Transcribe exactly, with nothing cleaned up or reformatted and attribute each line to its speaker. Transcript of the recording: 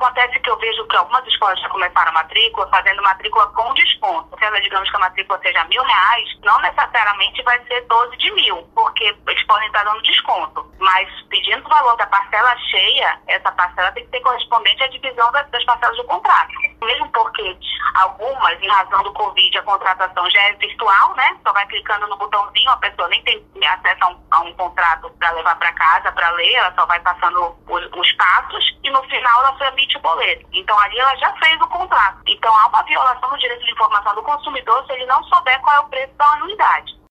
Speaker 1: Acontece que eu vejo que algumas escolas já começaram a matrícula fazendo matrícula com desconto. Se ela, digamos que a matrícula seja mil reais, não necessariamente vai ser doze de mil, porque eles podem estar dando desconto. Mas pedindo o valor da parcela cheia, essa parcela tem que ser correspondente à divisão das, das parcelas do contrato. Mesmo porque algumas, em razão do Covid, a contratação já é virtual, né? Só vai clicando no botãozinho, a pessoa nem tem acesso a um, a um contrato para levar para casa, para ler, ela só vai passando os, os passos e no final ela só emite o boleto. Então ali ela já fez o contrato. Então há uma violação do direito de informação do consumidor se ele não souber qual é o preço da anuidade.